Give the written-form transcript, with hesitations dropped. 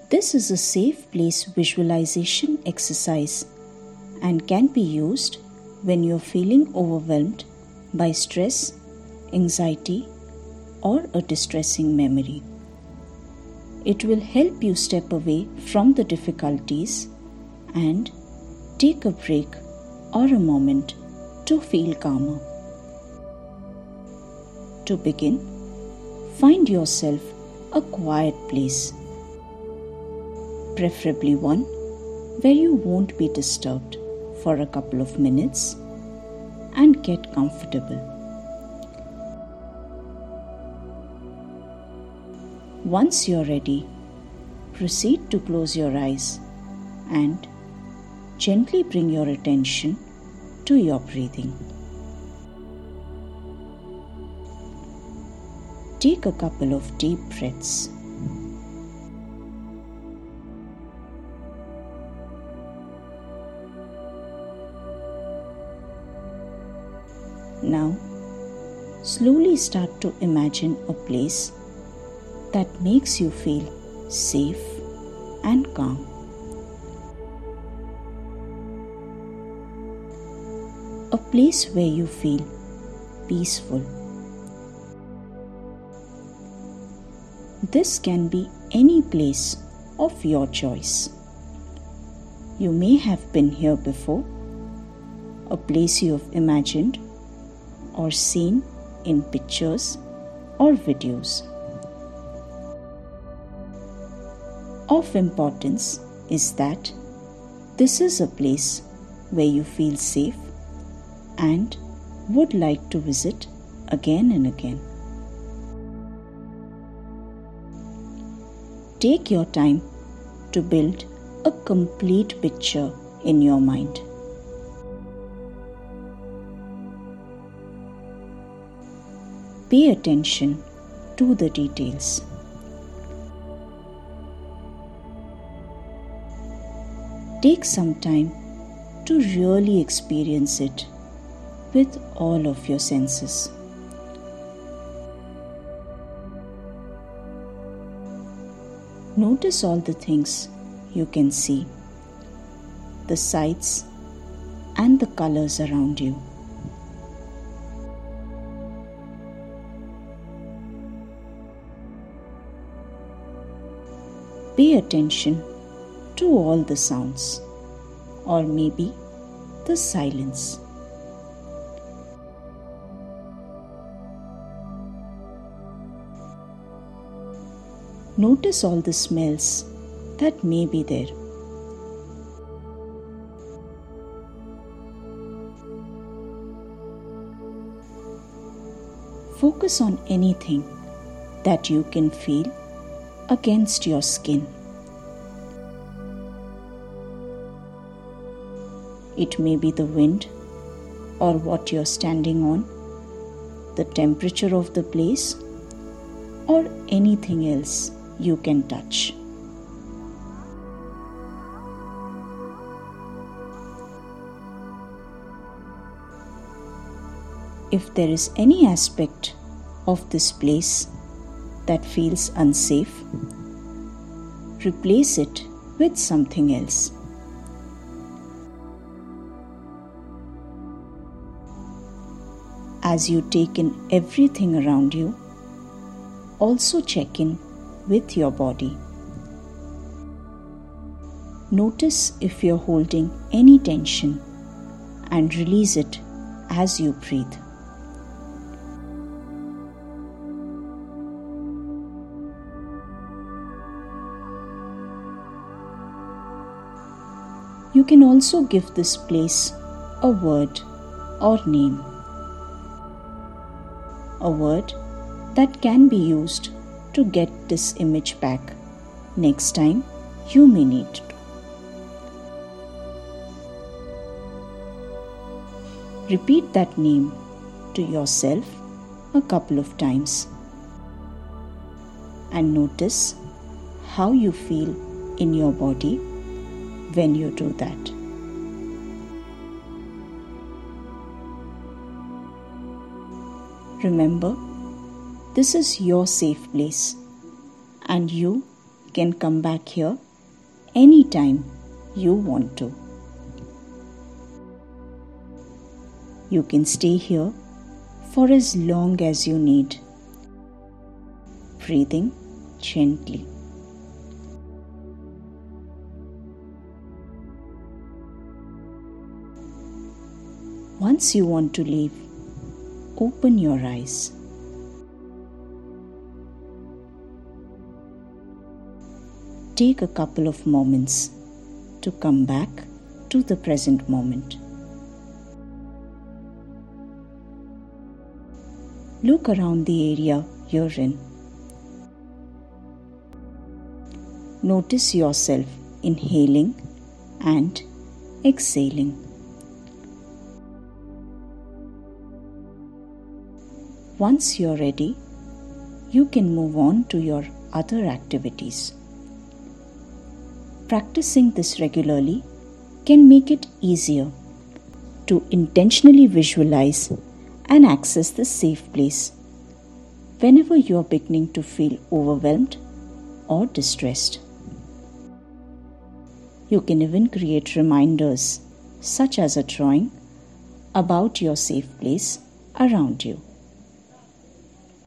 This is a safe place visualization exercise and can be used when you're feeling overwhelmed by stress, anxiety, or a distressing memory. It will help you step away from the difficulties and take a break or a moment to feel calmer. To begin, find yourself a quiet place, preferably one where you won't be disturbed for a couple of minutes, and get comfortable. Once you're ready, proceed to close your eyes and gently bring your attention to your breathing. Take a couple of deep breaths. Now, slowly start to imagine a place that makes you feel safe and calm. A place where you feel peaceful. This can be any place of your choice. You may have been here before, a place you have imagined or seen in pictures or videos. Of importance is that this is a place where you feel safe and would like to visit again and again. Take your time to build a complete picture in your mind. Pay attention to the details. Take some time to really experience it with all of your senses. Notice all the things you can see, the sights and the colors around you. Pay attention to all the sounds, or maybe the silence. Notice all the smells that may be there. Focus on anything that you can feel against your skin. It may be the wind or what you're standing on, the temperature of the place, or anything else you can touch. If there is any aspect of this place that feels unsafe, replace it with something else. As you take in everything around you, also check in with your body. Notice if you're holding any tension and release it as you breathe. You can also give this place a word or name. A word that can be used to get this image back next time you may need to. Repeat that name to yourself a couple of times and notice how you feel in your body when you do that. Remember, this is your safe place and you can come back here anytime you want to. You can stay here for as long as you need, breathing gently. Once you want to leave, open your eyes. Take a couple of moments to come back to the present moment. Look around the area you're in. Notice yourself inhaling and exhaling. Once you're ready, you can move on to your other activities. Practicing this regularly can make it easier to intentionally visualize and access the safe place whenever you are beginning to feel overwhelmed or distressed. You can even create reminders, such as a drawing, about your safe place around you.